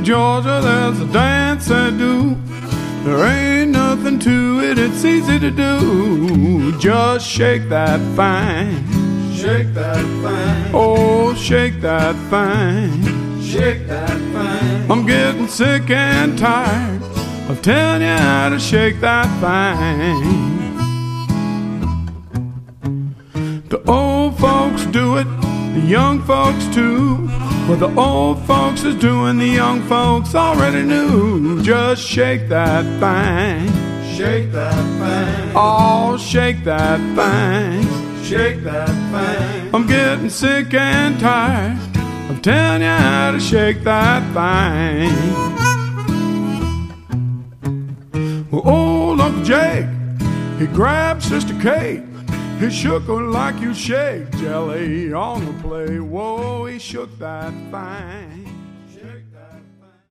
Georgia, there's a dance I do. There ain't nothing to it, it's easy to do. Just shake that fine. Shake that fine. Oh, shake that fine. Shake that fine. I'm getting sick and tired of telling you how to shake that fine. The old folks do it, the young folks too. What the old folks is doing, the young folks already knew. Just shake that fine. Shake that fine. Oh, shake that fine. Shake that fine. I'm getting sick and tired of telling you how to shake that fine. Well, old Uncle Jake, he grabbed Sister Kate. He shook her like you shake jelly on the plate. Whoa, he shook that fine.